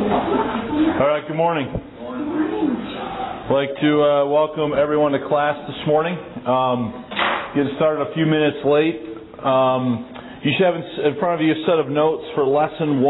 All right, good morning. I'd like to welcome everyone to class this morning. Getting started a few minutes late. You should have in front of you a set of notes for Lesson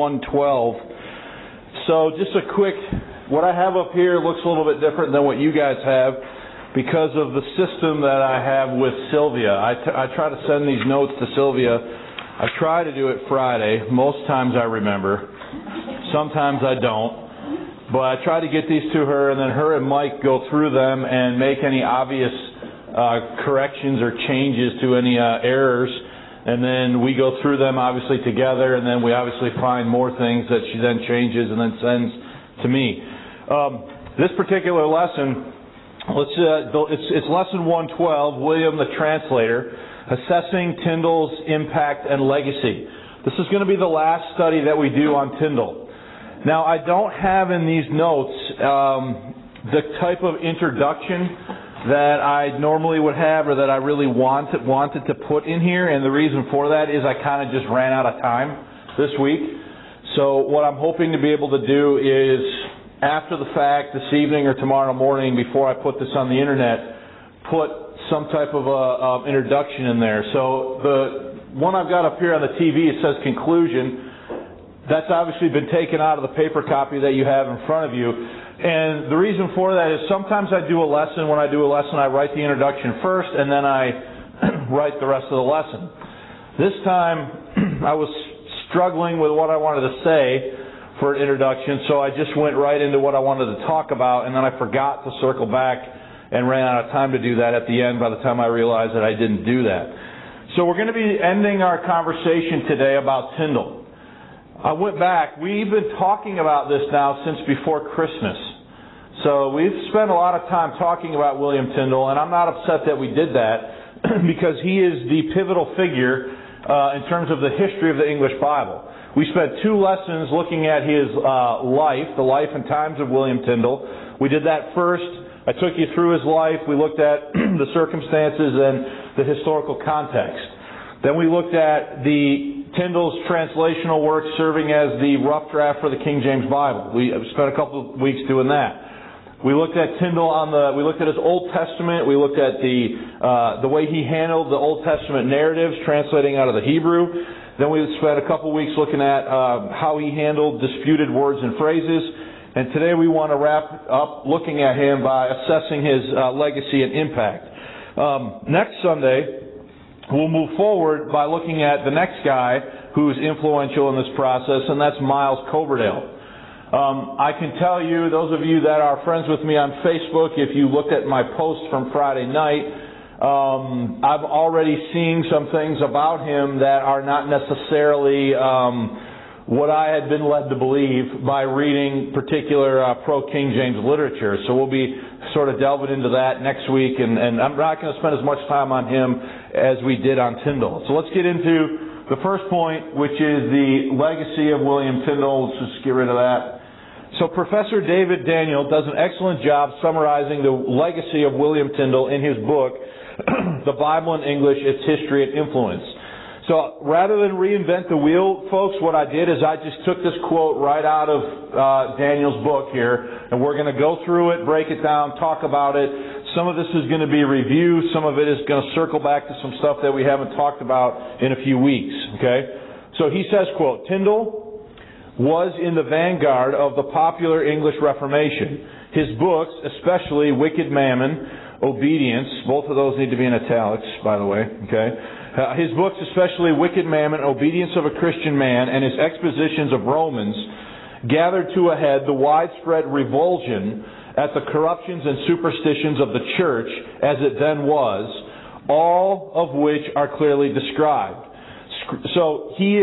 112. So just a quick, what I have up here looks a little bit different than what you guys have because of the system that I have with Sylvia. I try to send these notes to Sylvia. I try to do it Friday. Most times I remember. Sometimes I don't. But I try to get these to her, and then her and Mike go through them and make any obvious corrections or changes to any errors. And then we go through them, obviously, together, and then we obviously find more things that she then changes and then sends to me. This particular lesson, it's Lesson 112, William the Translator, Assessing Tyndale's Impact and Legacy. This is going to be the last study that we do on Tyndale. Now, I don't have in these notes the type of introduction that I normally would have or that I really wanted to put in here, and the reason for that is I kind of just ran out of time this week. So what I'm hoping to be able to do is, after the fact, this evening or tomorrow morning, before I put this on the internet, put some type of a introduction in there. So the one I've got up here on the TV, it says conclusion. That's obviously been taken out of the paper copy that you have in front of you. And the reason for that is sometimes I do a lesson. When I do a lesson, I write the introduction first, and then I write the rest of the lesson. This time, I was struggling with what I wanted to say for an introduction, so I just went right into what I wanted to talk about, and then I forgot to circle back and ran out of time to do that at the end by the time I realized that I didn't do that. So we're going to be ending our conversation today about Tyndale. I went back. We've been talking about this now since before Christmas. So we've spent a lot of time talking about William Tyndale, and I'm not upset that we did that because he is the pivotal figure in terms of the history of the English Bible. We spent 2 lessons looking at his life, the life and times of William Tyndale. We did that first. I took you through his life. We looked at the circumstances and the historical context. Then we looked at Tyndale's translational work serving as the rough draft for the King James Bible. We spent a couple of weeks doing that. We looked at Tyndale we looked at his Old Testament. We looked at the way he handled the Old Testament narratives, translating out of the Hebrew. Then we spent a couple of weeks looking at how he handled disputed words and phrases. And today we want to wrap up looking at him by assessing his legacy and impact. Next Sunday, we'll move forward by looking at the next guy who's influential in this process, and that's Miles Coverdale. I can tell you, those of you that are friends with me on Facebook, if you looked at my post from Friday night, I've already seen some things about him that are not necessarily what I had been led to believe by reading particular pro-King James literature. So we'll be sort of delving into that next week, and I'm not going to spend as much time on him as we did on Tyndale. So let's get into the first point, which is the legacy of William Tyndale. Let's just get rid of that. So Professor David Daniel does an excellent job summarizing the legacy of William Tyndale in his book, The Bible in English, Its History and Influence. So rather than reinvent the wheel, folks, what I did is I just took this quote right out of Daniel's book here, and we're going to go through it, break it down, talk about it. Some of this is going to be review. Some of it is going to circle back to some stuff that we haven't talked about in a few weeks. Okay? So he says, quote, Tyndale was in the vanguard of the popular English Reformation. His books, especially Wicked Mammon, Obedience, both of those need to be in italics, by the way, okay? His books, especially Wicked Mammon, Obedience of a Christian Man, and his expositions of Romans, gathered to a head the widespread revulsion at the corruptions and superstitions of the church as it then was, all of which are clearly described. So he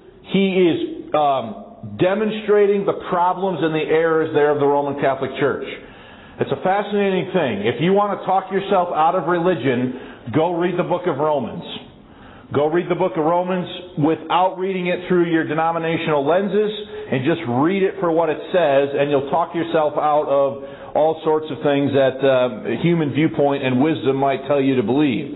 is demonstrating the problems and the errors there of the Roman Catholic Church. It's a fascinating thing. If you want to talk yourself out of religion, go read the book of Romans. Go read the book of Romans without reading it through your denominational lenses, and just read it for what it says, and you'll talk yourself out of all sorts of things that human viewpoint and wisdom might tell you to believe.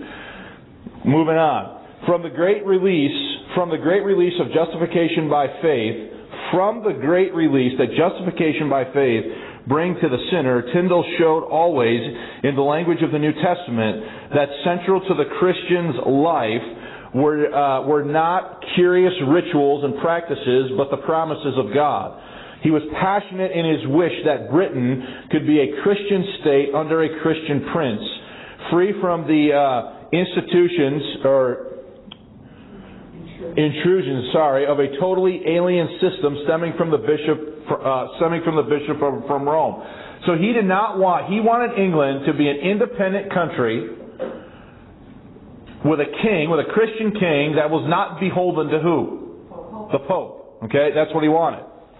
Moving on. From the great release of justification by faith, From the great release that justification by faith bring to the sinner, Tyndale showed always, in the language of the New Testament, that central to the Christian's life were not curious rituals and practices, but the promises of God. He was passionate in his wish that Britain could be a Christian state under a Christian prince, free from the institutions or intrusions, of a totally alien system stemming from the bishop from Rome. So he wanted England to be an independent country with a king, with a Christian king that was not beholden to who? The Pope. Okay, that's what he wanted.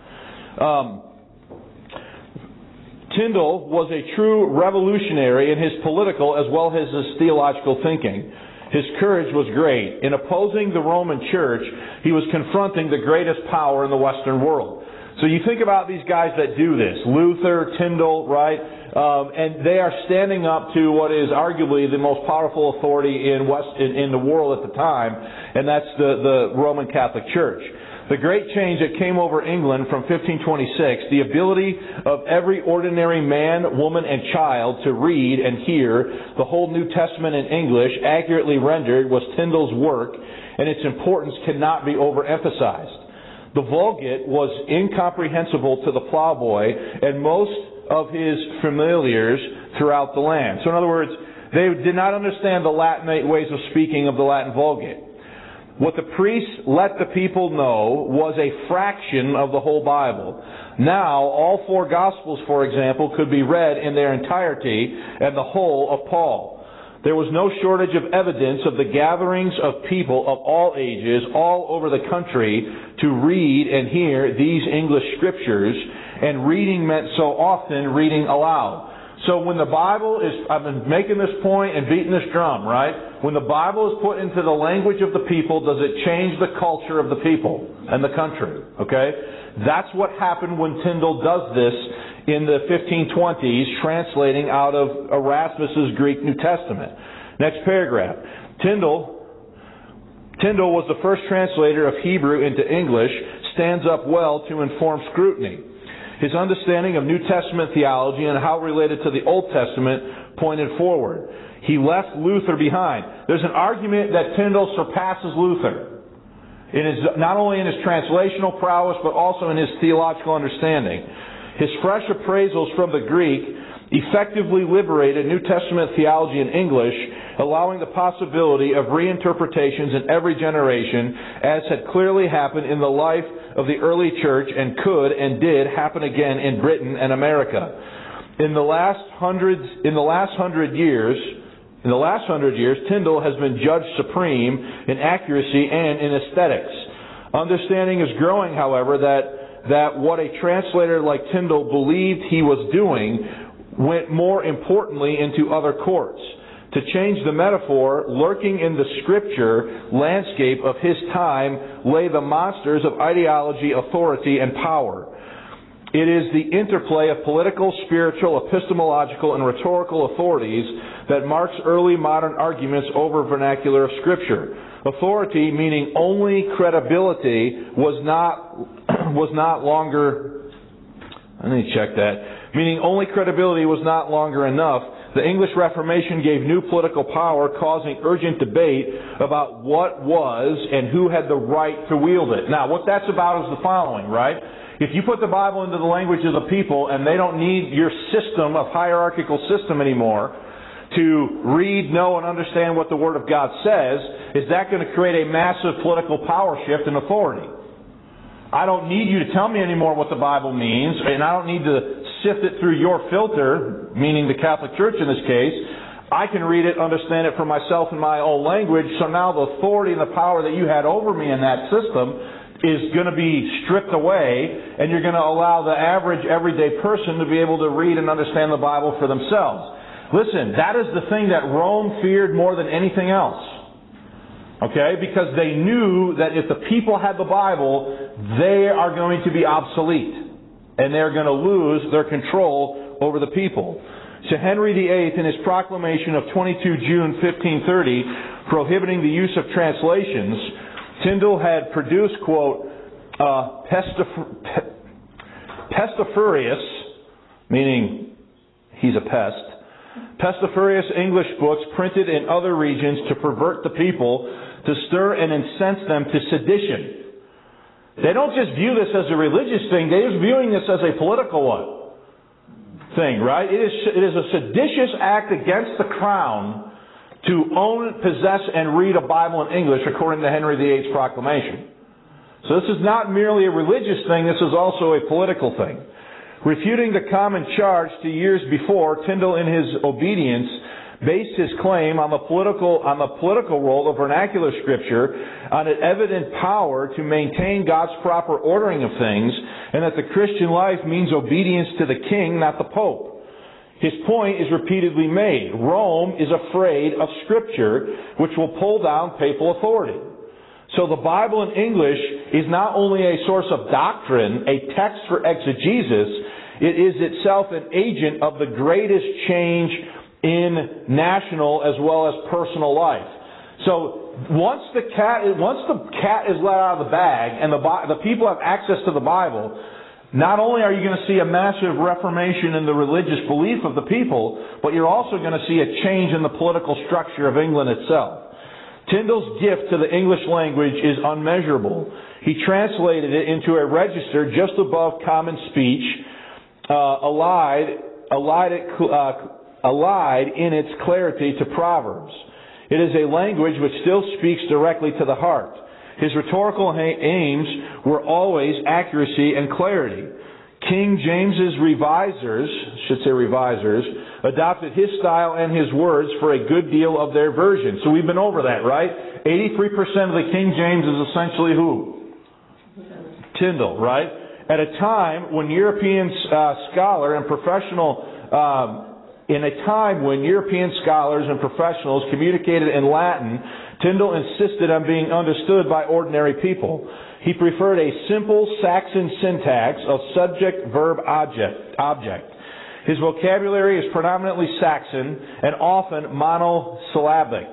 Tyndale was a true revolutionary in his political as well as his theological thinking. His courage was great. In opposing the Roman Church, he was confronting the greatest power in the Western world. So you think about these guys that do this, Luther, Tyndale, right? And they are standing up to what is arguably the most powerful authority in the world at the time, and that's the Roman Catholic Church. The great change that came over England from 1526, the ability of every ordinary man, woman, and child to read and hear the whole New Testament in English accurately rendered, was Tyndale's work, and its importance cannot be overemphasized. The Vulgate was incomprehensible to the plowboy and most of his familiars throughout the land. So in other words, they did not understand the Latinate ways of speaking of the Latin Vulgate. What the priests let the people know was a fraction of the whole Bible. Now, all four Gospels, for example, could be read in their entirety and the whole of Paul. There was no shortage of evidence of the gatherings of people of all ages all over the country to read and hear these English scriptures, and reading meant so often reading aloud. So when the Bible is, I've been making this point and beating this drum, right? When the Bible is put into the language of the people, does it change the culture of the people and the country? Okay? That's what happened when Tyndale does this in the 1520s, translating out of Erasmus's Greek New Testament. Next paragraph. Tyndale was the first translator of Hebrew into English, stands up well to inform scrutiny. His understanding of New Testament theology and how it related to the Old Testament pointed forward. He left Luther behind. There's an argument that Tyndale surpasses Luther, not only in his translational prowess, but also in his theological understanding. His fresh appraisals from the Greek effectively liberated New Testament theology in English, allowing the possibility of reinterpretations in every generation, as had clearly happened in the life of the early church and could and did happen again in Britain and America. In the last hundred years, Tyndale has been judged supreme in accuracy and in aesthetics. Understanding is growing, however, that what a translator like Tyndale believed he was doing went more importantly into other courts. To change the metaphor, lurking in the scripture landscape of his time lay the monsters of ideology, authority, and power. It is the interplay of political, spiritual, epistemological, and rhetorical authorities that marks early modern arguments over vernacular of Scripture. Authority, meaning only credibility, was not longer... I need to check that. Meaning only credibility was not longer enough. The English Reformation gave new political power, causing urgent debate about what was and who had the right to wield it. Now, what that's about is the following, right? If you put the Bible into the language of the people and they don't need your system of hierarchical system anymore to read, know, and understand what the Word of God says, is that going to create a massive political power shift in authority? I don't need you to tell me anymore what the Bible means, and I don't need to sift it through your filter, meaning the Catholic Church in this case. I can read it, understand it for myself in my own language, so now the authority and the power that you had over me in that system is going to be stripped away, and you're going to allow the average, everyday person to be able to read and understand the Bible for themselves. Listen, that is the thing that Rome feared more than anything else. Okay? Because they knew that if the people had the Bible, they are going to be obsolete. And they're going to lose their control over the people. So Henry VIII, in his proclamation of 22 June 1530, prohibiting the use of translations, Tyndale had produced, quote, pestiferious, meaning he's a pest, pestiferious English books printed in other regions to pervert the people, to stir and incense them to sedition. They don't just view this as a religious thing, they're viewing this as a political thing, right? It is a seditious act against the crown to own, possess, and read a Bible in English according to Henry VIII's proclamation. So this is not merely a religious thing, this is also a political thing. Refuting the common charge to years before, Tyndale in his Obedience based his claim on the political role of vernacular scripture on an evident power to maintain God's proper ordering of things, and that the Christian life means obedience to the king, not the pope. His point is repeatedly made. Rome is afraid of Scripture, which will pull down papal authority. So the Bible in English is not only a source of doctrine, a text for exegesis, it is itself an agent of the greatest change in national as well as personal life. So once the cat is let out of the bag and the people have access to the Bible, not only are you going to see a massive reformation in the religious belief of the people, but you're also going to see a change in the political structure of England itself. Tyndale's gift to the English language is unmeasurable. He translated it into a register just above common speech, allied in its clarity to Proverbs. It is a language which still speaks directly to the heart. His rhetorical aims were always accuracy and clarity. King James's revisers, adopted his style and his words for a good deal of their version. So we've been over that, right? 83% of the King James is essentially who? Tyndale, right? At a time when European scholars and professionals communicated in Latin, Tyndale insisted on being understood by ordinary people. He preferred a simple Saxon syntax of subject, verb, object. His vocabulary is predominantly Saxon and often monosyllabic.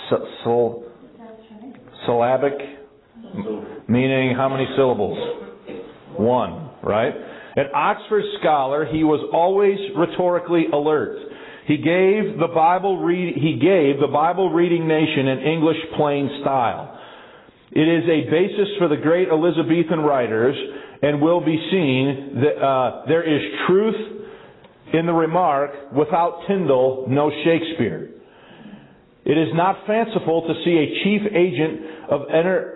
Syllabic, meaning how many syllables? One, right? An Oxford scholar, he was always rhetorically alert. He gave the Bible reading nation an English plain style. It is a basis for the great Elizabethan writers, and will be seen that there is truth in the remark, without Tyndale, no Shakespeare. It is not fanciful to see a chief agent of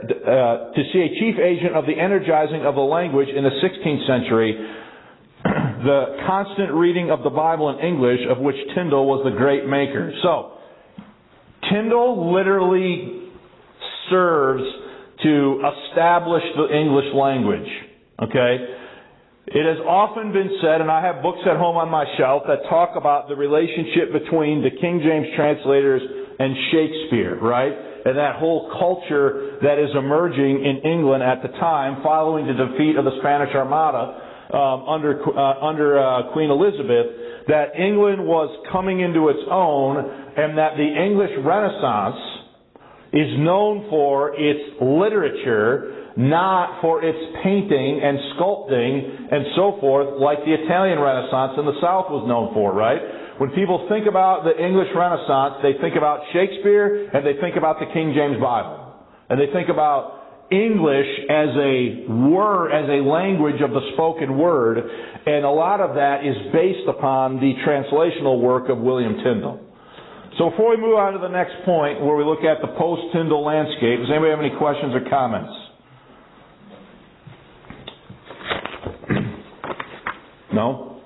the energizing of the language in the 16th century. The constant reading of the Bible in English, of which Tyndale was the great maker. So, Tyndale literally serves to establish the English language. Okay? It has often been said, and I have books at home on my shelf that talk about the relationship between the King James translators and Shakespeare, right? And that whole culture that is emerging in England at the time following the defeat of the Spanish Armada under Queen Elizabeth, that England was coming into its own, and that the English Renaissance is known for its literature, not for its painting and sculpting and so forth, like the Italian Renaissance in the South was known for, right? When people think about the English Renaissance, they think about Shakespeare and they think about the King James Bible. And they think about English as a word, as a language of the spoken word, and a lot of that is based upon the translational work of William Tyndale. So before we move on to the next point, where we look at the post-Tyndale landscape, does anybody have any questions or comments? No?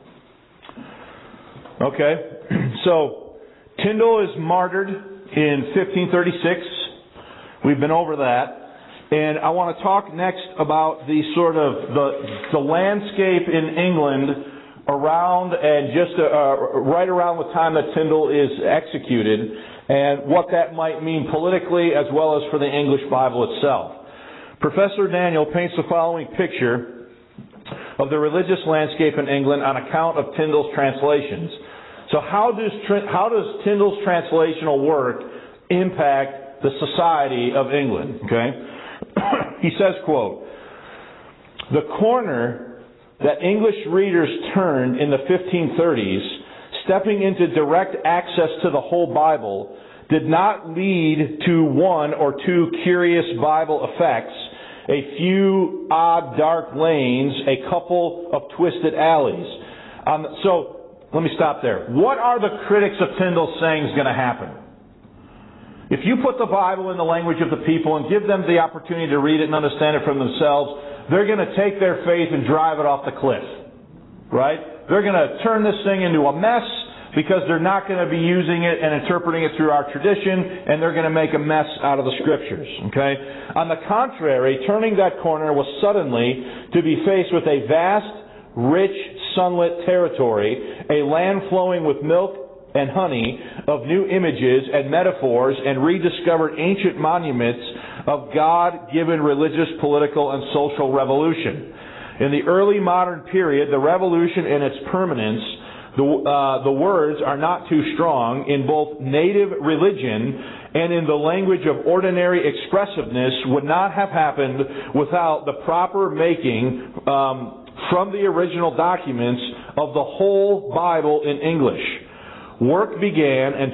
Okay. So, Tyndale is martyred in 1536. We've been over that. And I want to talk next about the sort of the landscape in England around and just right around the time that Tyndale is executed, and what that might mean politically as well as for the English Bible itself. Professor Daniel paints the following picture of the religious landscape in England on account of Tyndale's translations. So how does Tyndale's translational work impact the society of England? Okay, he says, quote, The corner that English readers turned in the 1530s, stepping into direct access to the whole Bible, did not lead to one or two curious Bible effects, a few odd dark lanes, a couple of twisted alleys. So, let me stop there. What are the critics of Tyndale saying is going to happen? If you put the Bible in the language of the people and give them the opportunity to read it and understand it from themselves, they're going to take their faith and drive it off the cliff. Right? They're going to turn this thing into a mess because they're not going to be using it and interpreting it through our tradition, and they're going to make a mess out of the Scriptures. Okay? On the contrary, turning that corner was suddenly to be faced with a vast, rich, sunlit territory, a land flowing with milk and honey, of new images and metaphors and rediscovered ancient monuments of God-given religious, political, and social revolution. In the early modern period, the revolution and its permanence, the words are not too strong, in both native religion and in the language of ordinary expressiveness, would not have happened without the proper making from the original documents of the whole Bible in English. Work began and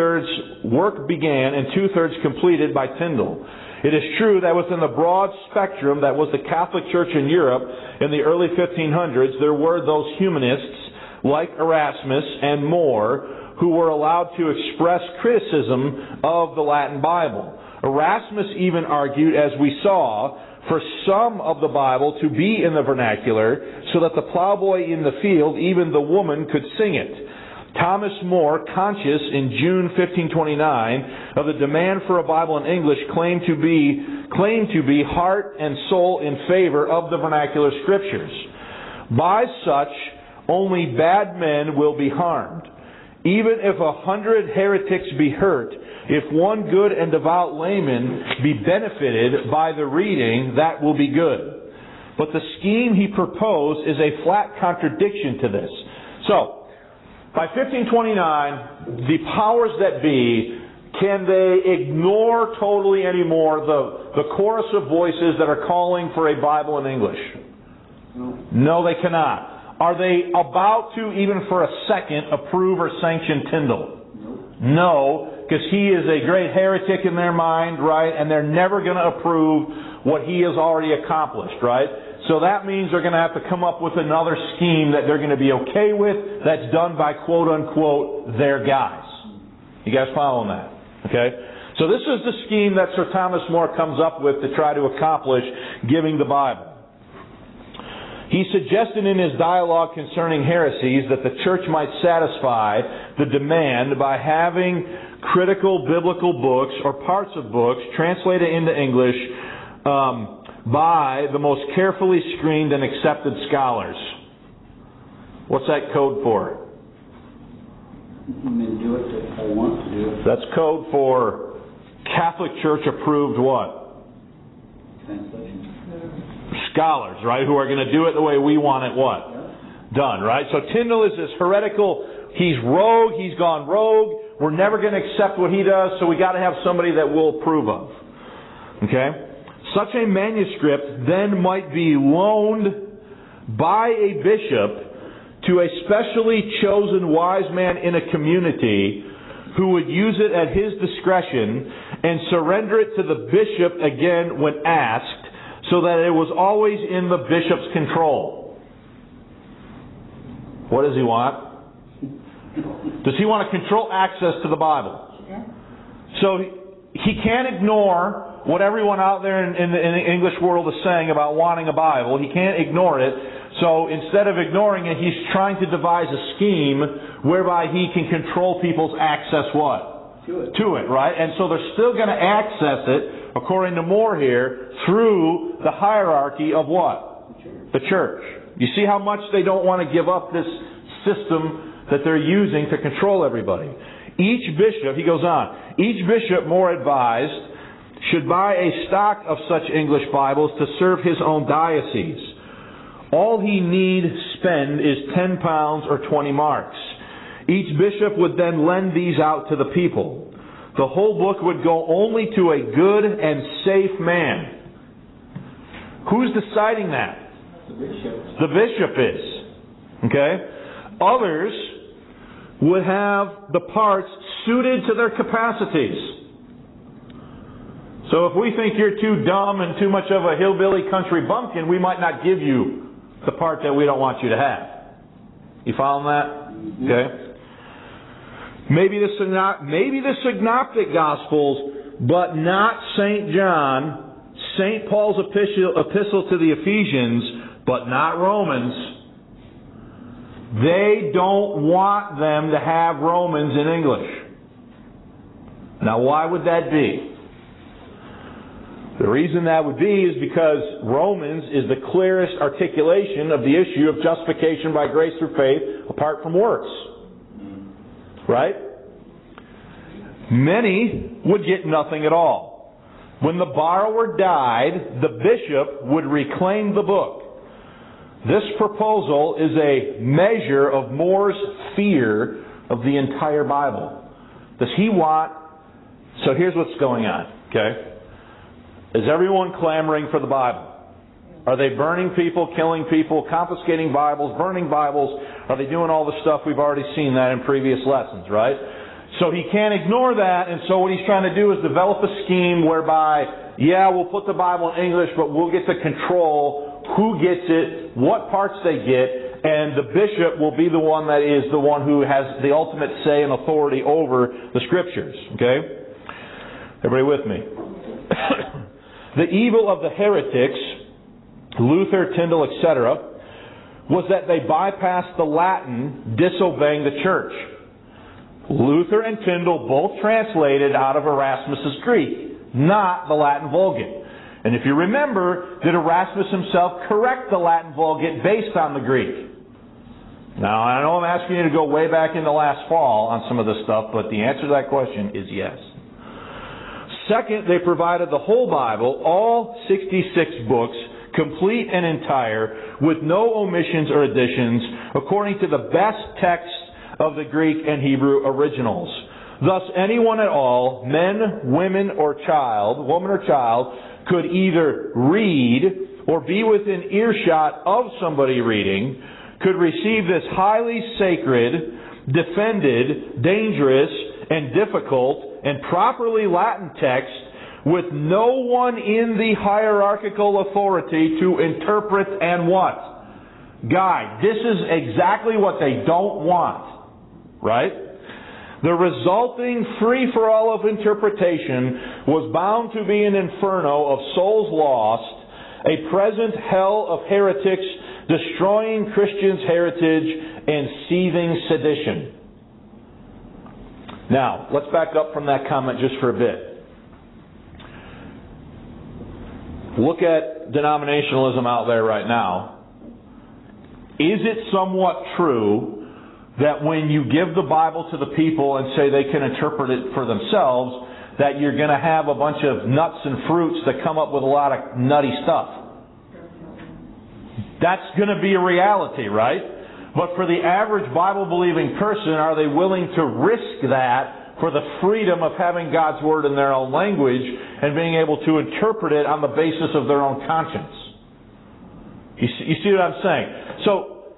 two-thirds completed by Tyndale. It is true that within the broad spectrum that was the Catholic Church in Europe in the early 1500s, there were those humanists like Erasmus and more who were allowed to express criticism of the Latin Bible. Erasmus even argued, as we saw, for some of the Bible to be in the vernacular so that the plowboy in the field, even the woman, could sing it. Thomas More, conscious in June 1529 of the demand for a Bible in English, claimed to be heart and soul in favor of the vernacular Scriptures. By such, only bad men will be harmed. Even if 100 heretics be hurt, if one good and devout layman be benefited by the reading, that will be good. But the scheme he proposed is a flat contradiction to this. So, by 1529, the powers that be, can they ignore totally anymore the chorus of voices that are calling for a Bible in English? No, they cannot. Are they about to, even for a second, approve or sanction Tyndale? No, because he is a great heretic in their mind, right? And they're never going to approve what he has already accomplished, right? So that means they're going to have to come up with another scheme that they're going to be okay with that's done by quote-unquote their guys. You guys following that? Okay? So this is the scheme that Sir Thomas More comes up with to try to accomplish giving the Bible. He suggested in his dialogue concerning heresies that the church might satisfy the demand by having critical biblical books or parts of books translated into English by the most carefully screened and accepted scholars. What's that code for? Do it if I want to do it. That's code for Catholic Church approved what? Translation. Scholars, right? Who are going to do it the way we want it what? Done, right? So Tyndale is this heretical, he's rogue, he's gone rogue, we're never going to accept what he does, so we got to have somebody that we'll approve of. Okay? Such a manuscript then might be loaned by a bishop to a specially chosen wise man in a community who would use it at his discretion and surrender it to the bishop again when asked, so that it was always in the bishop's control. What does he want? Does he want to control access to the Bible? So he can't ignore what everyone out there in the English world is saying about wanting a Bible. He can't ignore it. So instead of ignoring it, he's trying to devise a scheme whereby he can control people's access what? To it, right? And so they're still going to access it, according to More here, through the hierarchy of what? The church. You see how much they don't want to give up this system that they're using to control everybody. Each bishop, he goes on, each bishop, More advised, should buy a stock of such English Bibles to serve his own diocese. All he need spend is 10 pounds or 20 marks. Each bishop would then lend these out to the people. The whole book would go only to a good and safe man. Who's deciding that? The bishop. The bishop is. Okay? Others would have the parts suited to their capacities. So if we think you're too dumb and too much of a hillbilly country bumpkin, we might not give you the part that we don't want you to have. You following that? Okay. Maybe the Synoptic Gospels, but not St. John, St. Paul's epistle to the Ephesians, but not Romans. They don't want them to have Romans in English. Now, why would that be? The reason that would be is because Romans is the clearest articulation of the issue of justification by grace through faith apart from works. Right? Many would get nothing at all. When the borrower died, the bishop would reclaim the book. This proposal is a measure of More's fear of the entire Bible. Does he want... So here's what's going on. Okay? Is everyone clamoring for the Bible? Are they burning people, killing people, confiscating Bibles, burning Bibles? Are they doing all the stuff? We've already seen that in previous lessons, right? So he can't ignore that, and so what he's trying to do is develop a scheme whereby, yeah, we'll put the Bible in English, but we'll get to control who gets it, what parts they get, and the bishop will be the one that is the one who has the ultimate say and authority over the Scriptures. Okay? Everybody with me? The evil of the heretics, Luther, Tyndale, etc., was that they bypassed the Latin, disobeying the church. Luther and Tyndale both translated out of Erasmus's Greek, not the Latin Vulgate. And if you remember, did Erasmus himself correct the Latin Vulgate based on the Greek? Now, I know I'm asking you to go way back into last fall on some of this stuff, but the answer to that question is yes. Second, they provided the whole Bible, all 66 books, complete and entire, with no omissions or additions, according to the best texts of the Greek and Hebrew originals. Thus, anyone at all, men, woman, or child, could either read or be within earshot of somebody reading, could receive this highly sacred, defended, dangerous, and difficult, and properly Latin text with no one in the hierarchical authority to interpret and what? Guide. This is exactly what they don't want. Right? The resulting free-for-all of interpretation was bound to be an inferno of souls lost, a present hell of heretics destroying Christians' heritage and seething sedition. Now, let's back up from that comment just for a bit. Look at denominationalism out there right now. Is it somewhat true that when you give the Bible to the people and say they can interpret it for themselves, that you're going to have a bunch of nuts and fruits that come up with a lot of nutty stuff? That's going to be a reality, right? But for the average Bible-believing person, are they willing to risk that for the freedom of having God's Word in their own language and being able to interpret it on the basis of their own conscience? You see what I'm saying? So,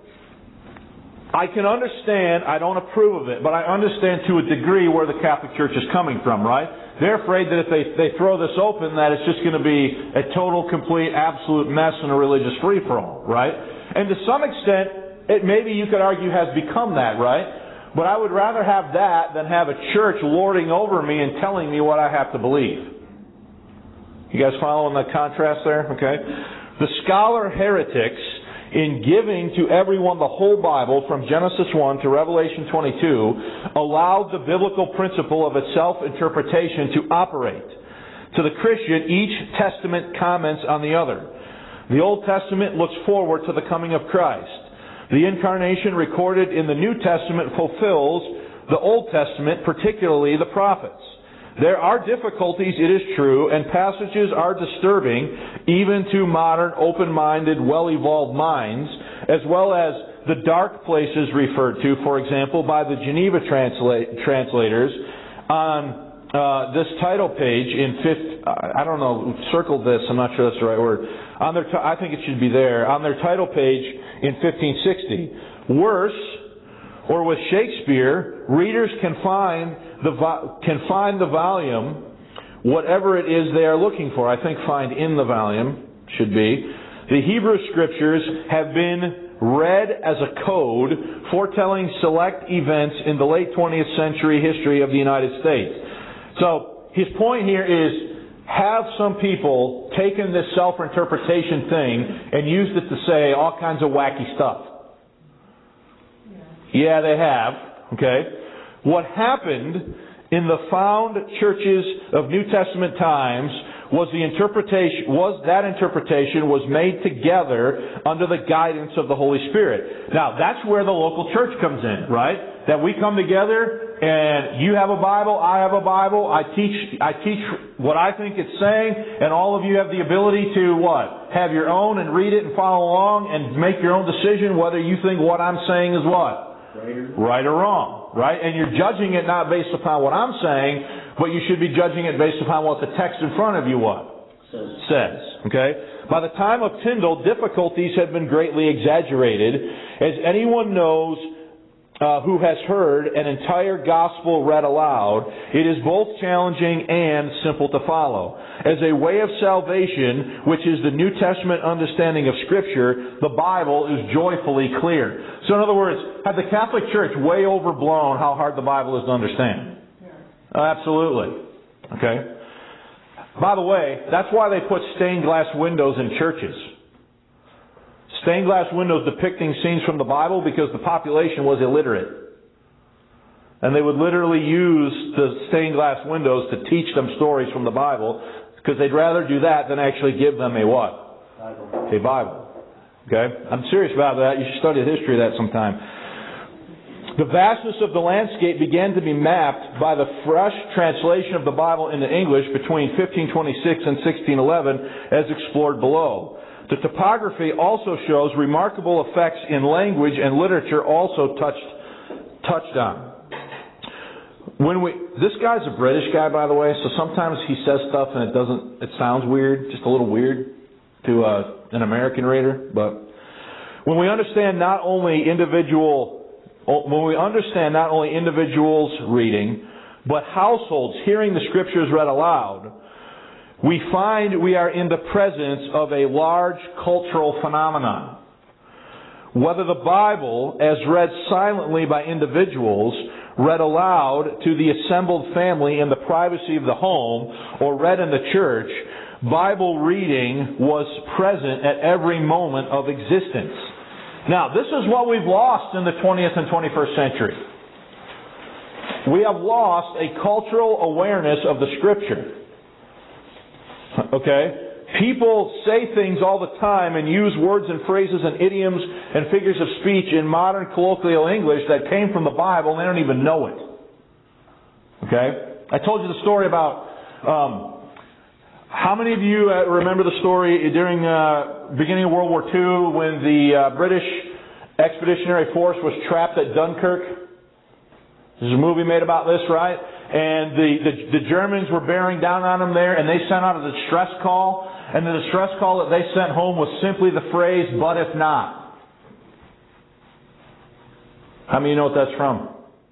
I can understand, I don't approve of it, but I understand to a degree where the Catholic Church is coming from, right? They're afraid that if they throw this open, that it's just going to be a total, complete, absolute mess and a religious free-for-all, right? And to some extent, it maybe you could argue has become that, right? But I would rather have that than have a church lording over me and telling me what I have to believe. You guys following the contrast there? Okay. The scholar heretics, in giving to everyone the whole Bible from Genesis 1 to Revelation 22, allowed the biblical principle of its self-interpretation to operate. To the Christian, each testament comments on the other. The Old Testament looks forward to the coming of Christ. The incarnation recorded in the New Testament fulfills the Old Testament, particularly the prophets. There are difficulties, it is true, and passages are disturbing, even to modern, open-minded, well-evolved minds, as well as the dark places referred to, for example, by the Geneva translators on this title page in I don't know, circled this, I'm not sure that's the right word. I think it should be there. On their title page in 1560, worse, or with Shakespeare, readers can find the volume, whatever it is they are looking for. I think find in the volume should be. The Hebrew Scriptures have been read as a code foretelling select events in the late 20th century history of the United States. So, his point here is, have some people taken this self-interpretation thing and used it to say all kinds of wacky stuff? Yeah, they have. Okay? What happened in the found churches of New Testament times was that interpretation was made together under the guidance of the Holy Spirit. Now, that's where the local church comes in, right? That we come together and you have a Bible, I have a Bible, I teach what I think it's saying, and all of you have the ability to what? Have your own and read it and follow along and make your own decision whether you think what I'm saying is what? Right or wrong, right? And you're judging it not based upon what I'm saying, but you should be judging it based upon what the text in front of you what? Says. Okay? By the time of Tyndale, difficulties had been greatly exaggerated. As anyone knows who has heard an entire gospel read aloud, it is both challenging and simple to follow. As a way of salvation, which is the New Testament understanding of Scripture, the Bible is joyfully clear. So in other words, had the Catholic Church way overblown how hard the Bible is to understand? Absolutely. Okay? By the way, that's why they put stained glass windows in churches. Stained glass windows depicting scenes from the Bible because the population was illiterate. And they would literally use the stained glass windows to teach them stories from the Bible because they'd rather do that than actually give them a what? Bible. A Bible. Okay? I'm serious about that. You should study the history of that sometime. The vastness of the landscape began to be mapped by the fresh translation of the Bible into English between 1526 and 1611 as explored below. The topography also shows remarkable effects in language and literature also touched on. This guy's a British guy, by the way, so sometimes he says stuff and it sounds weird, just a little weird to an American reader. But when we understand not only individuals reading, but households hearing the Scriptures read aloud, we find we are in the presence of a large cultural phenomenon. Whether the Bible, as read silently by individuals, read aloud to the assembled family in the privacy of the home, or read in the church, Bible reading was present at every moment of existence. Now, this is what we've lost in the 20th and 21st century. We have lost a cultural awareness of the Scripture. Okay? People say things all the time and use words and phrases and idioms and figures of speech in modern colloquial English that came from the Bible and they don't even know it. Okay? I told you the story about... how many of you remember the story during beginning of World War II when the British Expeditionary Force was trapped at Dunkirk? There's a movie made about this, right? And the Germans were bearing down on them there, and they sent out a distress call. And the distress call that they sent home was simply the phrase, "But if not." How many of you know what that's from?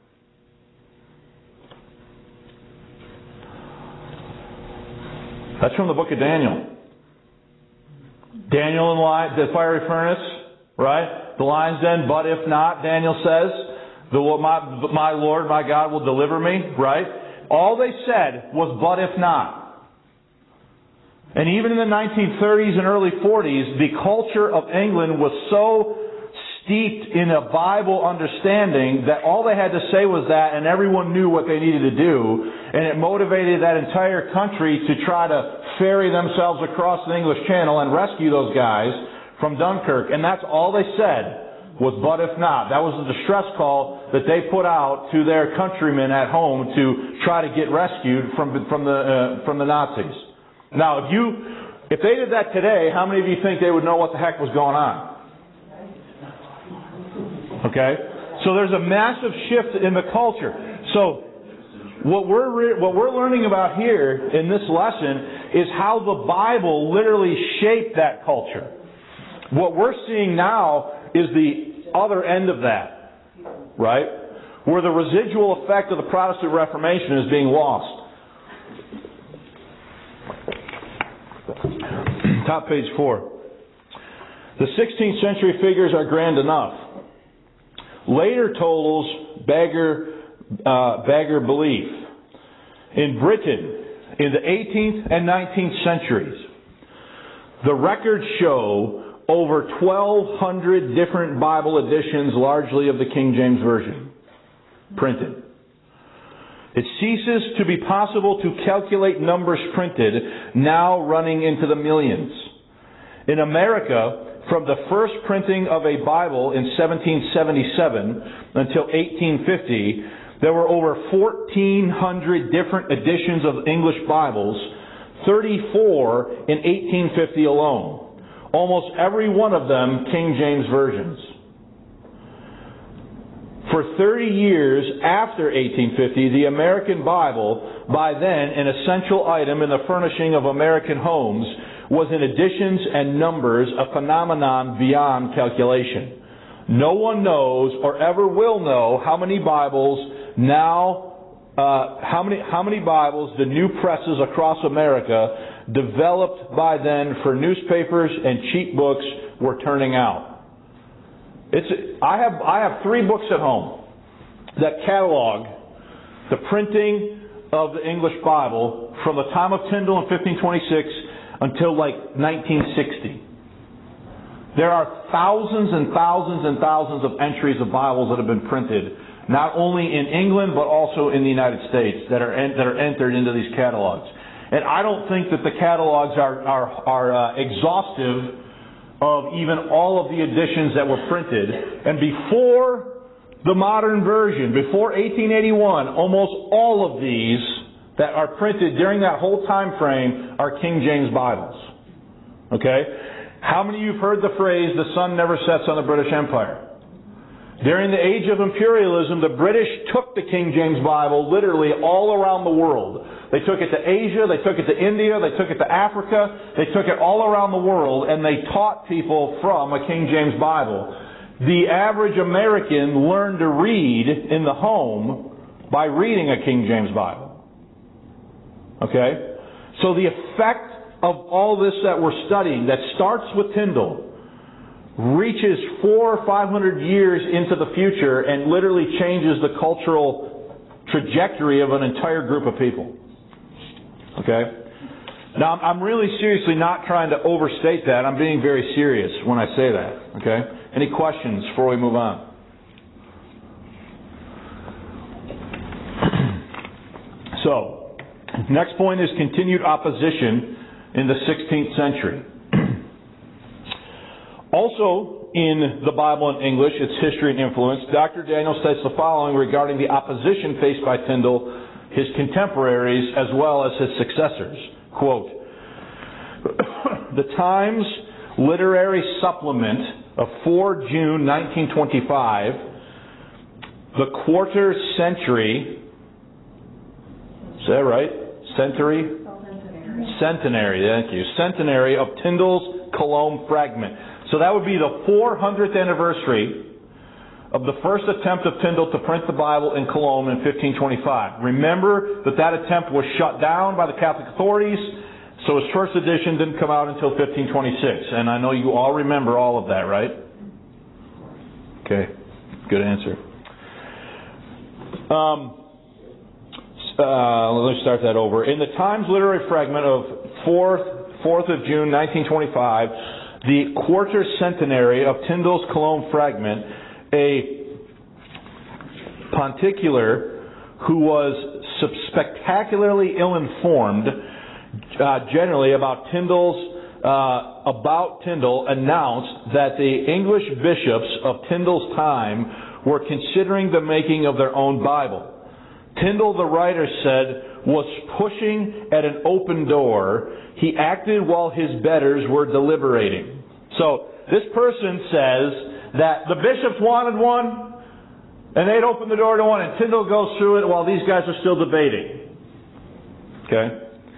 That's from the book of Daniel. Daniel in the fiery furnace, right? The lion's den, "But if not," Daniel says. My Lord, my God will deliver me, right? All they said was, "But if not." And even in the 1930s and early 40s, the culture of England was so steeped in a Bible understanding that all they had to say was that, and everyone knew what they needed to do, and it motivated that entire country to try to ferry themselves across the English Channel and rescue those guys from Dunkirk. And that's all they said was, "But if not." That was the distress call that they put out to their countrymen at home to try to get rescued from the Nazis. Now, if they did that today, how many of you think they would know what the heck was going on? Okay, so there's a massive shift in the culture. So what we're learning about here in this lesson is how the Bible literally shaped that culture. What we're seeing now is the other end of that, right? Where the residual effect of the Protestant Reformation is being lost. Top page 4. The 16th century figures are grand enough. Later totals beggar belief. In Britain, in the 18th and 19th centuries, the records show over 1,200 different Bible editions, largely of the King James Version, printed. It ceases to be possible to calculate numbers printed, now running into the millions. In America, from the first printing of a Bible in 1777 until 1850, there were over 1,400 different editions of English Bibles, 34 in 1850 alone. Almost every one of them King James versions. For 30 years after 1850, the American Bible, by then an essential item in the furnishing of American homes, was in editions and numbers a phenomenon beyond calculation. No one knows or ever will know how many Bibles how many Bibles the new presses across America, developed by then for newspapers and cheap books, were turning out. I have 3 books at home that catalog the printing of the English Bible from the time of Tyndale in 1526 until like 1960. There are thousands and thousands and thousands of entries of Bibles that have been printed, not only in England but also in the United States, that are entered into these catalogs. And I don't think that the catalogs are exhaustive of even all of the editions that were printed. And before the modern version, before 1881, almost all of these that are printed during that whole time frame are King James Bibles. Okay? How many of you have heard the phrase, the sun never sets on the British Empire? During the age of imperialism, the British took the King James Bible literally all around the world. They took it to Asia, they took it to India, they took it to Africa, they took it all around the world, and they taught people from a King James Bible. The average American learned to read in the home by reading a King James Bible. Okay? So the effect of all this that we're studying, that starts with Tyndale, reaches 400 or 500 years into the future and literally changes the cultural trajectory of an entire group of people. Okay? Now, I'm really seriously not trying to overstate that. I'm being very serious when I say that. Okay? Any questions before we move on? So, next point is continued opposition in the 16th century. Also, in the Bible in English, its history and influence, Dr. Daniel states the following regarding the opposition faced by Tyndale, his contemporaries, as well as his successors. Quote, "The Times Literary Supplement of 4 June 1925, the Quarter Century," is that right? Century? Centenary, thank you. Centenary of Tyndale's Cologne Fragment. So that would be the 400th anniversary of the first attempt of Tyndale to print the Bible in Cologne in 1525. Remember that attempt was shut down by the Catholic authorities, so his first edition didn't come out until 1526. And I know you all remember all of that, right? Okay, good answer. Let's start that over. In the Times Literary Fragment of 4th of June 1925, the Quarter Centenary of Tyndale's Cologne Fragment, a ponticular who was spectacularly ill-informed generally about Tyndale announced that the English bishops of Tyndale's time were considering the making of their own Bible. Tyndale, the writer said, was pushing at an open door. He acted while his betters were deliberating. So, this person says that the bishops wanted one, and they'd open the door to one, and Tyndale goes through it while these guys are still debating. Okay?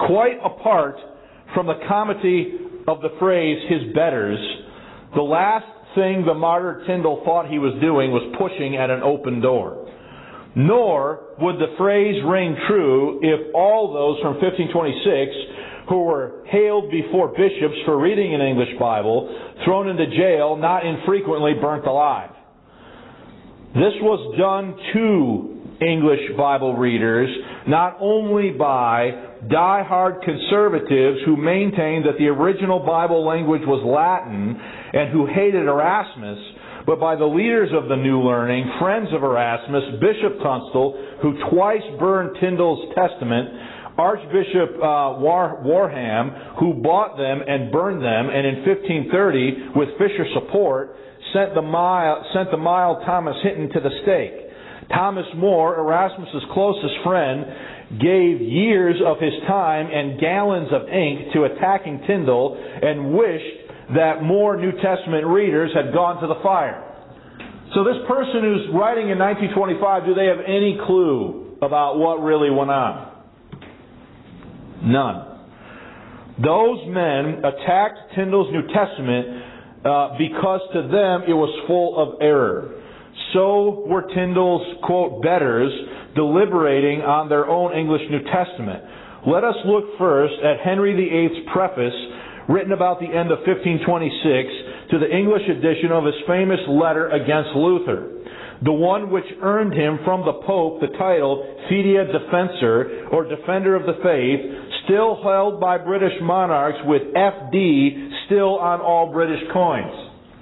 Quite apart from the comity of the phrase, his betters, the last thing the martyr Tyndale thought he was doing was pushing at an open door. Nor would the phrase ring true if all those from 1526 who were haled before bishops for reading an English Bible, thrown into jail, not infrequently burnt alive. This was done to English Bible readers not only by die-hard conservatives who maintained that the original Bible language was Latin and who hated Erasmus, but by the leaders of the New Learning, friends of Erasmus, Bishop Tunstall, who twice burned Tyndale's Testament, Archbishop Warham, who bought them and burned them, and in 1530, with Fisher support, sent the mild Thomas Hinton to the stake. Thomas More, Erasmus's closest friend, gave years of his time and gallons of ink to attacking Tyndale and wished that more New Testament readers had gone to the fire. So this person who's writing in 1925, do they have any clue about what really went on? None. Those men attacked Tyndale's New Testament because to them it was full of error. So were Tyndale's, quote, betters deliberating on their own English New Testament. Let us look first at Henry VIII's preface, written about the end of 1526, to the English edition of his famous letter against Luther, the one which earned him from the Pope the title Fidia Defensor, or Defender of the Faith, still held by British monarchs with FD still on all British coins.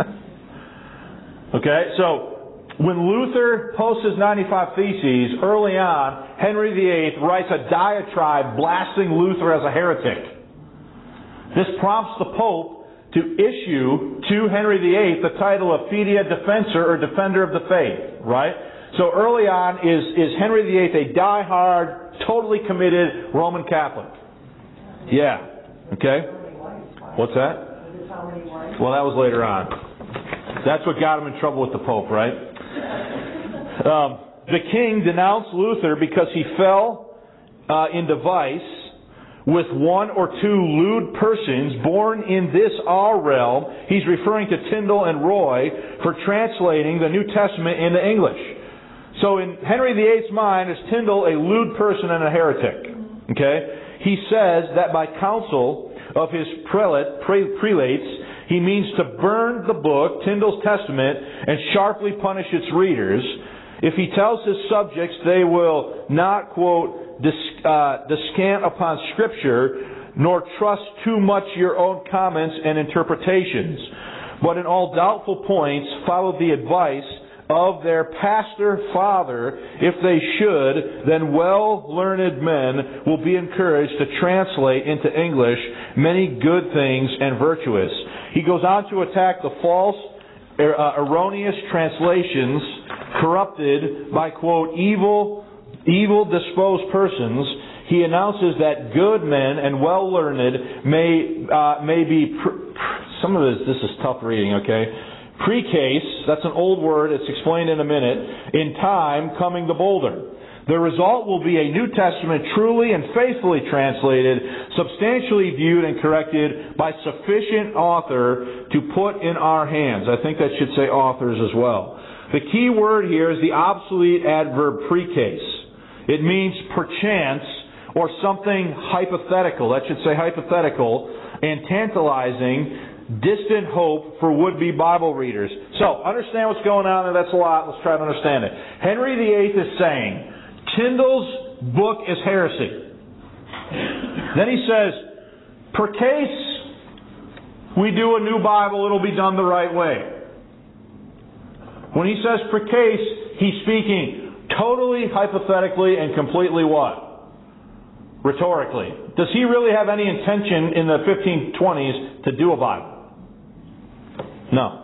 Okay, so when Luther posts his 95 Theses, early on, Henry VIII writes a diatribe blasting Luther as a heretic. This prompts the Pope to issue to Henry VIII the title of Fidia Defensor, or Defender of the Faith, right? So early on, is Henry VIII a die-hard, totally committed Roman Catholic? Yeah. Okay? What's that? Well, that was later on. That's what got him in trouble with the Pope, right? The king denounced Luther because he fell into vice with one or two lewd persons born in this our realm. He's referring to Tyndale and Roy for translating the New Testament into English. So in Henry VIII's mind, is Tyndale a lewd person and a heretic? Okay? He says that by counsel of his prelates, he means to burn the book, Tyndale's Testament, and sharply punish its readers. If he tells his subjects they will not, quote, descant upon Scripture, nor trust too much your own comments and interpretations, but in all doubtful points follow the advice of their pastor father, if they should, then well-learned men will be encouraged to translate into English many good things and virtuous. He goes on to attack the false, erroneous translations corrupted by, quote, evil-disposed persons. He announces that good men and well-learned may be... Some of this is tough reading, okay? Precase, that's an old word, it's explained in a minute, in time coming the bolder. The result will be a New Testament truly and faithfully translated, substantially viewed and corrected by sufficient author to put in our hands. I think that should say authors as well. The key word here is the obsolete adverb precase. It means perchance or something hypothetical. That should say hypothetical and tantalizing, distant hope for would-be Bible readers. So, understand what's going on there. That's a lot. Let's try to understand it. Henry VIII is saying, Tyndale's book is heresy. Then he says, per case we do a new Bible, it'll be done the right way. When he says per case, he's speaking totally hypothetically and completely what? Rhetorically. Does he really have any intention in the 1520s to do a Bible? No.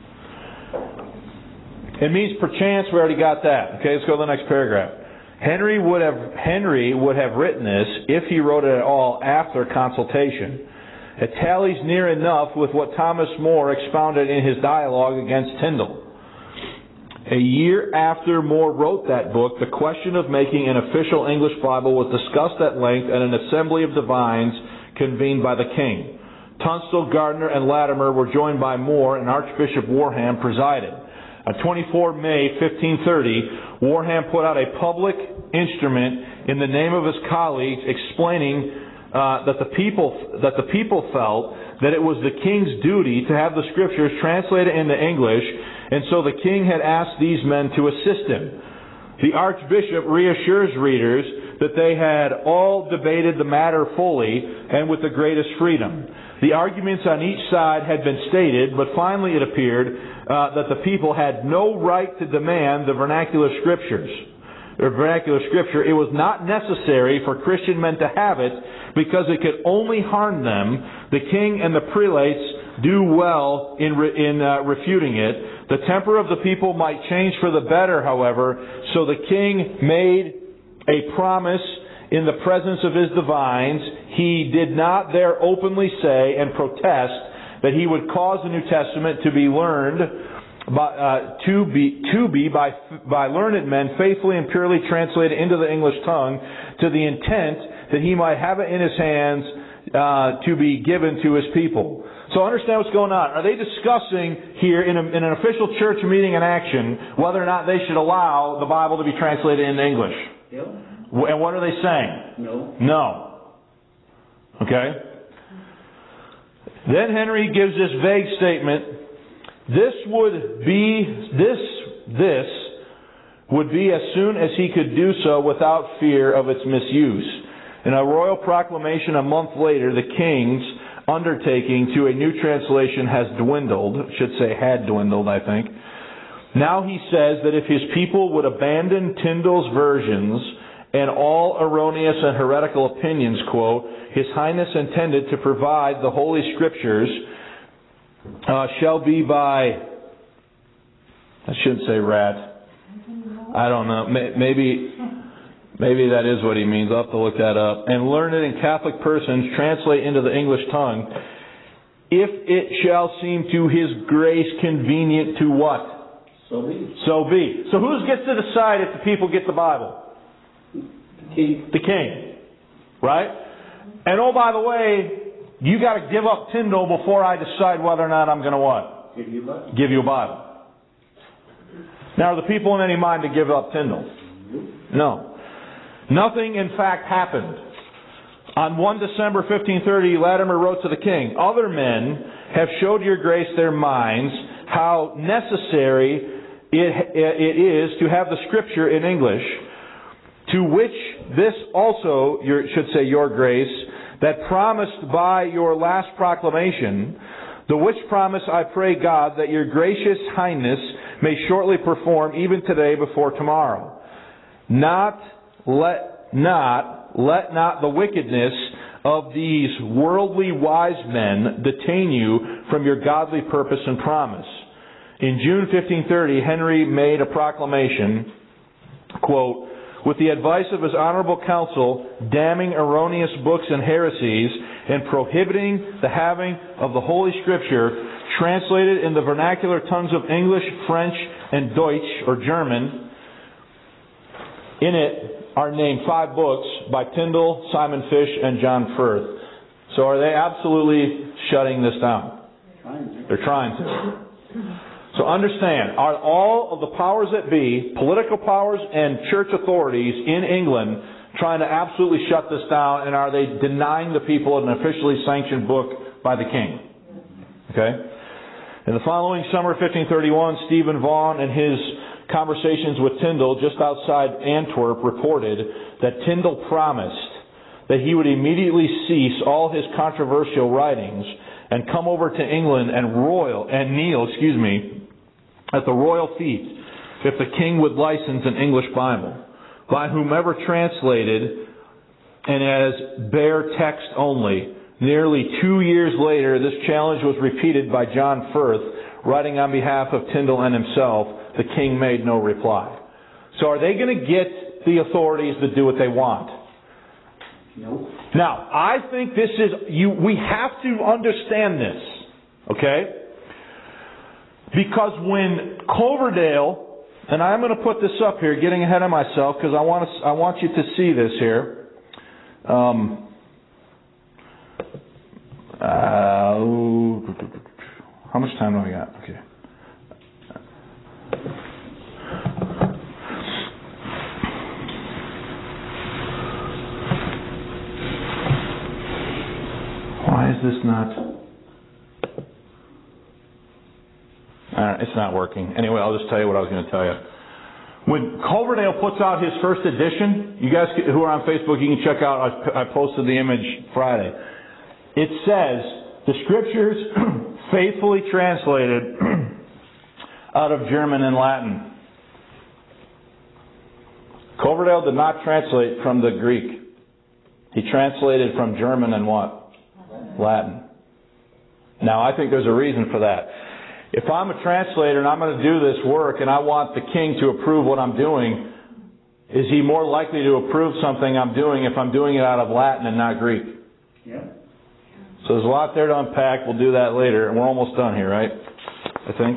It means perchance, we already got that. Okay, let's go to the next paragraph. Henry would have written this, if he wrote it at all, after consultation. It tallies near enough with what Thomas More expounded in his dialogue against Tyndale. A year after Moore wrote that book, the question of making an official English Bible was discussed at length at an assembly of divines convened by the king. Tunstall, Gardner, and Latimer were joined by Moore, and Archbishop Warham presided. On 24 May 1530, Warham put out a public instrument in the name of his colleagues explaining that the people felt that it was the king's duty to have the scriptures translated into English, and so the king had asked these men to assist him. The Archbishop reassures readers that they had all debated the matter fully and with the greatest freedom. The arguments on each side had been stated, but finally it appeared that the people had no right to demand the vernacular scripture. It was not necessary for Christian men to have it because it could only harm them. The king and the prelates do well in refuting it. The temper of the people might change for the better, however, so the king made a promise in the presence of his divines. He did not there openly say and protest that he would cause the New Testament to be learned by learned men faithfully and purely translated into the English tongue, to the intent that he might have it in his hands to be given to his people. So understand what's going on. Are they discussing here in an official church meeting in action whether or not they should allow the Bible to be translated into English? Yep. And what are they saying? No. No. Okay? Then Henry gives this vague statement. This would be as soon as he could do so without fear of its misuse. In a royal proclamation a month later, the king's undertaking to a new translation had dwindled, I think. Now he says that if his people would abandon Tyndale's versions and all erroneous and heretical opinions, quote, His Highness intended to provide the Holy Scriptures shall be by... I shouldn't say rat. I don't know. Maybe that is what he means. I'll have to look that up. And learned and Catholic persons translate into the English tongue, if it shall seem to His grace convenient to what? So be. So be. So who gets to decide if the people get the Bible? The king. The king. Right? And oh, by the way, you got to give up Tyndale before I decide whether or not I'm going to what? Give you a Bible. Give you a Bible. Now, are the people in any mind to give up Tyndale? No. Nothing, in fact, happened. On 1 December 1530, Latimer wrote to the king, Other men have showed your grace their minds how necessary it is to have the Scripture in English, to which this also, your grace, that promised by your last proclamation, the which promise I pray God that your gracious highness may shortly perform even today before tomorrow. Let not the wickedness of these worldly wise men detain you from your godly purpose and promise. In June 1530, Henry made a proclamation, quote, with the advice of his honorable council, damning erroneous books and heresies, and prohibiting the having of the Holy Scripture translated in the vernacular tongues of English, French, and Deutsch, or German. In it are named 5 books by Tyndale, Simon Fish, and John Firth. So are they absolutely shutting this down? They're trying to. So understand, are all of the powers that be, political powers and church authorities in England, trying to absolutely shut this down, and are they denying the people an officially sanctioned book by the king? Okay? In the following summer of 1531, Stephen Vaughan in his conversations with Tyndale just outside Antwerp reported that Tyndale promised that he would immediately cease all his controversial writings and come over to England and kneel at the royal feet if the king would license an English Bible, by whomever translated and as bare text only. Nearly 2 years later, this challenge was repeated by John Firth, writing on behalf of Tyndale and himself. The king made no reply. So are they going to get the authorities to do what they want? No. Now, I think this is... we have to understand this. Okay? Because when Cloverdale And I'm going to put this up here, getting ahead of myself, because I want you to see this here. How much time do I got? Okay. Why is this not... it's not working. Anyway, I'll just tell you what I was going to tell you. When Coverdale puts out his first edition, you guys who are on Facebook, you can check out, I posted the image Friday. It says, the Scriptures faithfully translated out of German and Latin. Coverdale did not translate from the Greek. He translated from German and what? Latin. Now, I think there's a reason for that. If I'm a translator and I'm going to do this work and I want the king to approve what I'm doing, is he more likely to approve something I'm doing if I'm doing it out of Latin and not Greek? Yeah. So there's a lot there to unpack. We'll do that later. And we're almost done here, right? I think.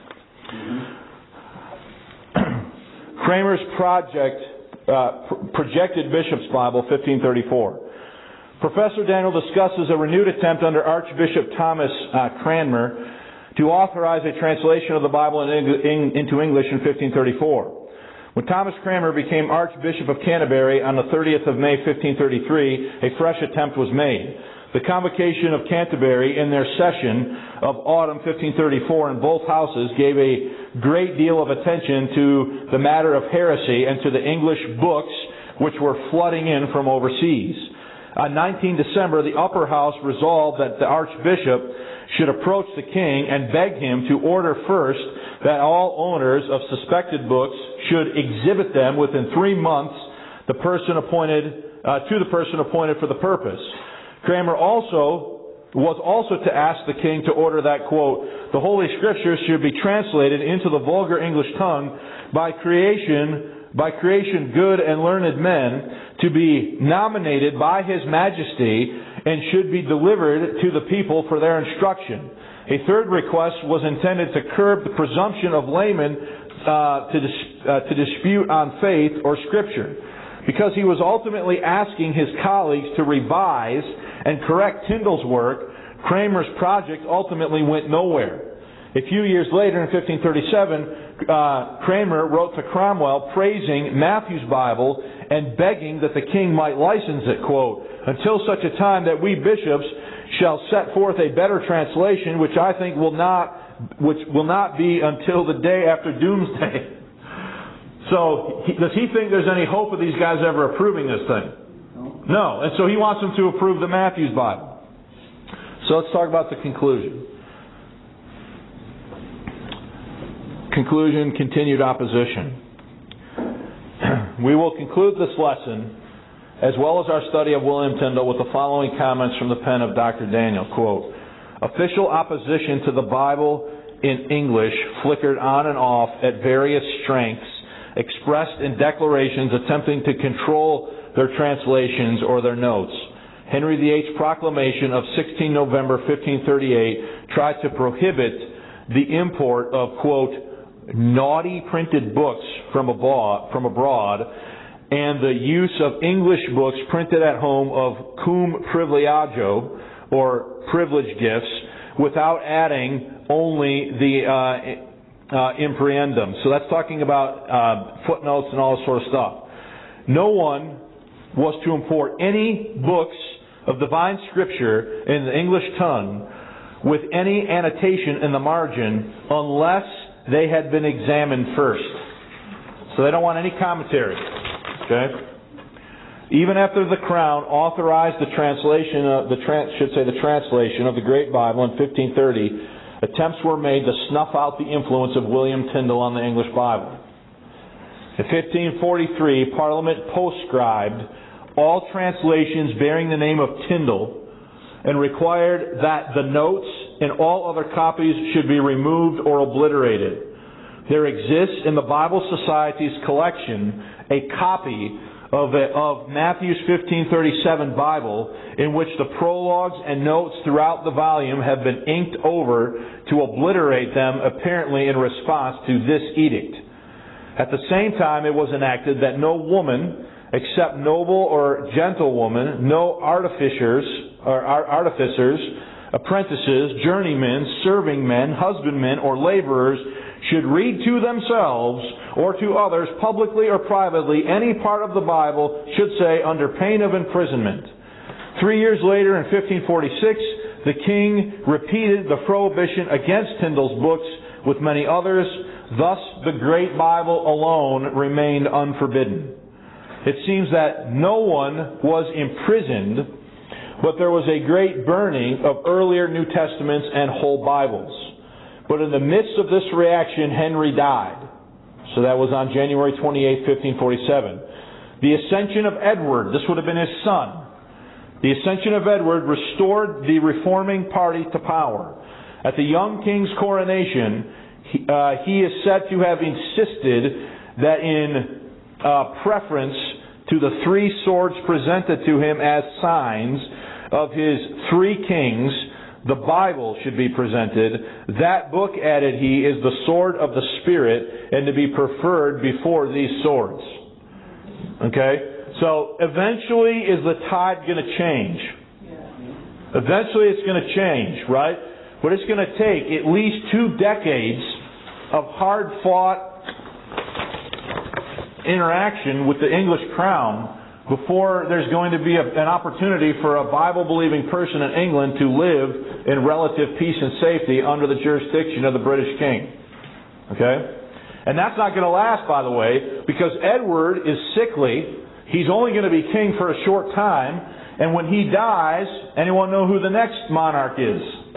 Kramer's Projected Bishop's Bible, 1534. Professor Daniel discusses a renewed attempt under Archbishop Thomas Cranmer to authorize a translation of the Bible into English in 1534. When Thomas Cranmer became Archbishop of Canterbury on the 30th of May 1533, a fresh attempt was made. The Convocation of Canterbury, in their session of autumn 1534 in both houses, gave a great deal of attention to the matter of heresy and to the English books which were flooding in from overseas. On 19 December, the Upper House resolved that the Archbishop should approach the king and beg him to order first that all owners of suspected books should exhibit them within 3 months to the person appointed for the purpose. Cranmer was also to ask the king to order that, quote, the Holy Scriptures should be translated into the vulgar English tongue by creation good and learned men, to be nominated by His Majesty, and should be delivered to the people for their instruction. A third request was intended to curb the presumption of laymen to dispute on faith or Scripture. Because he was ultimately asking his colleagues to revise and correct Tyndale's work, Cranmer's project ultimately went nowhere. A few years later, in 1537, Cranmer wrote to Cromwell praising Matthew's Bible and begging that the king might license it, quote, until such a time that we bishops shall set forth a better translation, which I think will not be until the day after doomsday. So, does he think there's any hope of these guys ever approving this thing? No. And so he wants them to approve the Matthew's Bible. So let's talk about the conclusion. Conclusion, continued opposition. We will conclude this lesson, as well as our study of William Tyndale, with the following comments from the pen of Dr. Daniel. Quote, official opposition to the Bible in English flickered on and off at various strengths, expressed in declarations attempting to control their translations or their notes. Henry VIII's proclamation of 16 November 1538 tried to prohibit the import of, quote, naughty printed books from abroad and the use of English books printed at home of cum privilegio, or privilege gifts, without adding only the impriendum. So that's talking about footnotes and all this sort of stuff. No one was to import any books of divine Scripture in the English tongue with any annotation in the margin unless they had been examined first. So they don't want any commentary. Okay? Even after the Crown authorized the translation of the translation of the Great Bible in 1530, attempts were made to snuff out the influence of William Tyndale on the English Bible. In 1543, Parliament proscribed all translations bearing the name of Tyndale and required that the notes and all other copies should be removed or obliterated. There exists in the Bible Society's collection a copy of Matthew's 1537 Bible, in which the prologues and notes throughout the volume have been inked over to obliterate them, apparently in response to this edict. At the same time, it was enacted that no woman, except noble or gentlewoman, no artificers, apprentices, journeymen, serving men, husbandmen, or laborers should read to themselves or to others, publicly or privately, any part of the Bible, should say, under pain of imprisonment. 3 years later, in 1546, the king repeated the prohibition against Tyndale's books with many others. Thus, the Great Bible alone remained unforbidden. It seems that no one was imprisoned, but there was a great burning of earlier New Testaments and whole Bibles. But in the midst of this reaction, Henry died. So that was on January 28, 1547. The ascension of Edward, this would have been his son. The ascension of Edward restored the reforming party to power. At the young king's coronation, he is said to have insisted that in preference to the three swords presented to him as signs of his three kings, the Bible should be presented. That book, added he, is the sword of the Spirit, and to be preferred before these swords. Okay? So, eventually, is the tide going to change? Eventually it's going to change, right? But it's going to take at least 2 decades of hard-fought interaction with the English crown before there's going to be an opportunity for a Bible-believing person in England to live in relative peace and safety under the jurisdiction of the British king. Okay? And that's not going to last, by the way, because Edward is sickly. He's only going to be king for a short time. And when he dies, anyone know who the next monarch is?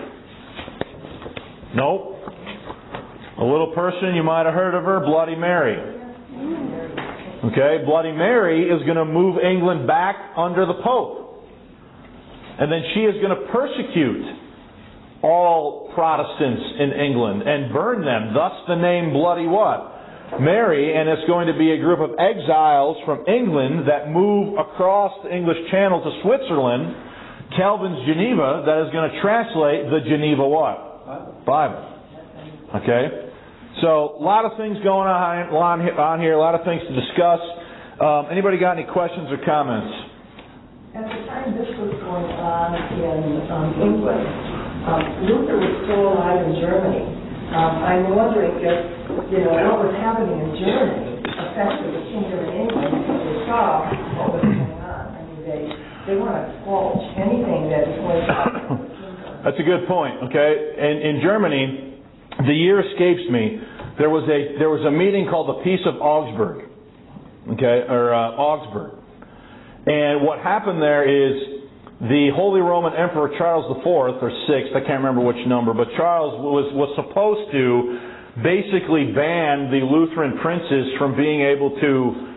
Nope. A little person, you might have heard of her, Bloody Mary. Okay, Bloody Mary is going to move England back under the Pope. And then she is going to persecute all Protestants in England and burn them. Thus the name Bloody what? Mary. And it's going to be a group of exiles from England that move across the English Channel to Switzerland, Calvin's Geneva, that is going to translate the Geneva what? Bible. Okay? So, a lot of things going on here, a lot of things to discuss. Anybody got any questions or comments? At the time this was going on in England, Luther was still alive in Germany. I'm wondering if, what was happening in Germany affected the kingdom in England, because they saw what was going on. I mean, they want to squelch anything that is going to happen in the kingdom. That's a good point, okay? In Germany, the year escapes me. There was a meeting called the Peace of Augsburg, Augsburg, and what happened there is the Holy Roman Emperor Charles IV or VI, I can't remember which number, but Charles was supposed to basically ban the Lutheran princes from being able to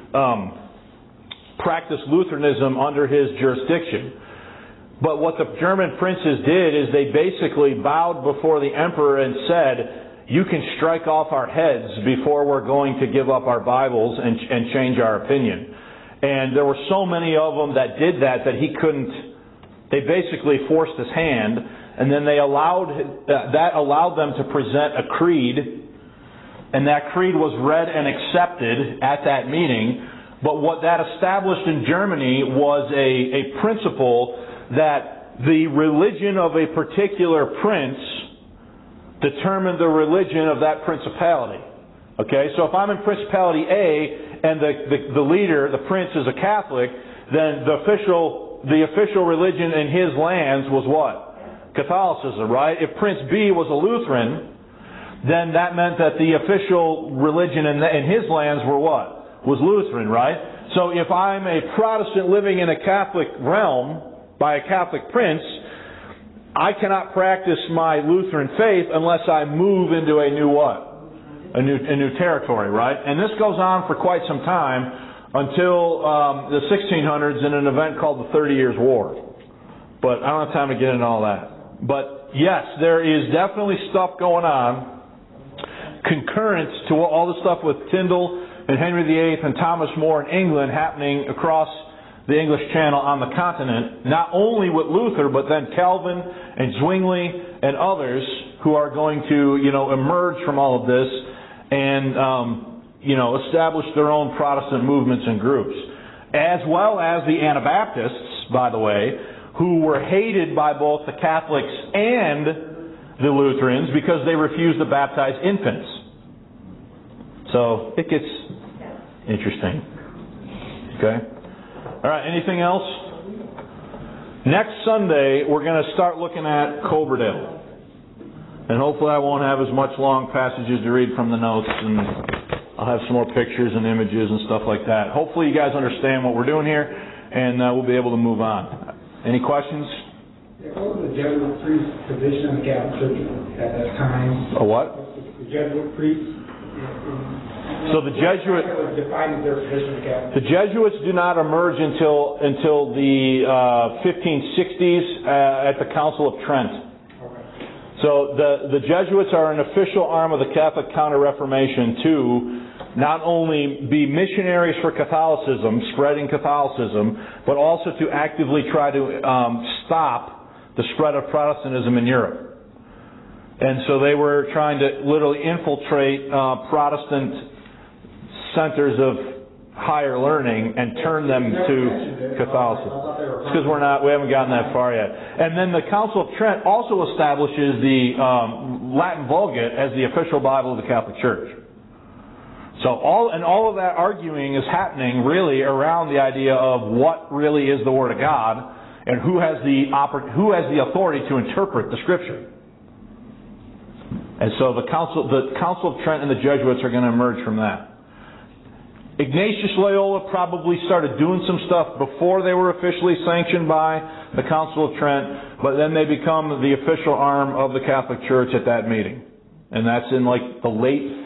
practice Lutheranism under his jurisdiction. But what the German princes did is they basically bowed before the emperor and said, you can strike off our heads before we're going to give up our Bibles and change our opinion. And there were so many of them that did that he couldn't. They basically forced his hand, and then that allowed them to present a creed, and that creed was read and accepted at that meeting. But what that established in Germany was a principle that the religion of a particular prince determined the religion of that principality. Okay, so if I'm in Principality A and the leader, the prince, is a Catholic, then the official religion in his lands was what? Catholicism, right? If Prince B was a Lutheran, then that meant that the official religion in his lands were what? Was Lutheran, right? So if I'm a Protestant living in a Catholic realm, by a Catholic prince, I cannot practice my Lutheran faith unless I move into a new what? A new territory, right? And this goes on for quite some time until the 1600s in an event called the 30 Years' War. But I don't have time to get into all that. But yes, there is definitely stuff going on concurrent to all the stuff with Tyndale and Henry VIII and Thomas More in England happening across the English Channel on the continent, not only with Luther, but then Calvin and Zwingli and others who are going to, emerge from all of this. And, established their own Protestant movements and groups. As well as the Anabaptists, by the way, who were hated by both the Catholics and the Lutherans because they refused to baptize infants. So it gets interesting. Okay? All right, anything else? Next Sunday, we're going to start looking at Coberdale. And hopefully I won't have as much long passages to read from the notes, and I'll have some more pictures and images and stuff like that. Hopefully you guys understand what we're doing here, and we'll be able to move on. Any questions? What was the Jesuit priest's position in the Catholic Church at that time? A what? The Jesuit priests. So the Jesuits defining their position in the Catholic Church. The Jesuits do not emerge until the 1560s at the Council of Trent. So the Jesuits are an official arm of the Catholic Counter-Reformation to not only be missionaries for Catholicism, spreading Catholicism, but also to actively try to stop the spread of Protestantism in Europe. And so they were trying to literally infiltrate Protestant centers of higher learning and turn them to Catholicism. It's because we haven't gotten that far yet. And then the Council of Trent also establishes the Latin Vulgate as the official Bible of the Catholic Church. So all of that arguing is happening really around the idea of what really is the Word of God and who has the authority to interpret the Scripture. And so the Council of Trent and the Jesuits are going to emerge from that. Ignatius Loyola probably started doing some stuff before they were officially sanctioned by the Council of Trent, but then they become the official arm of the Catholic Church at that meeting. And that's in like the late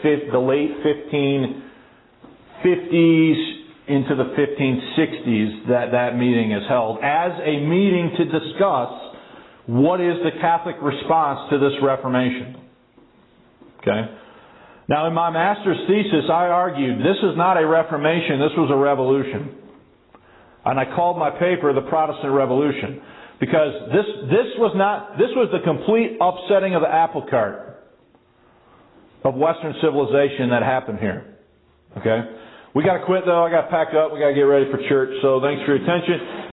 1550s into the 1560s that meeting is held as a meeting to discuss what is the Catholic response to this Reformation. Okay? Now, in my master's thesis, I argued this is not a Reformation, this was a revolution. And I called my paper the Protestant Revolution. Because this was the complete upsetting of the apple cart of Western civilization that happened here. Okay? We got to quit though, I got to pack up, we got to get ready for church. So thanks for your attention.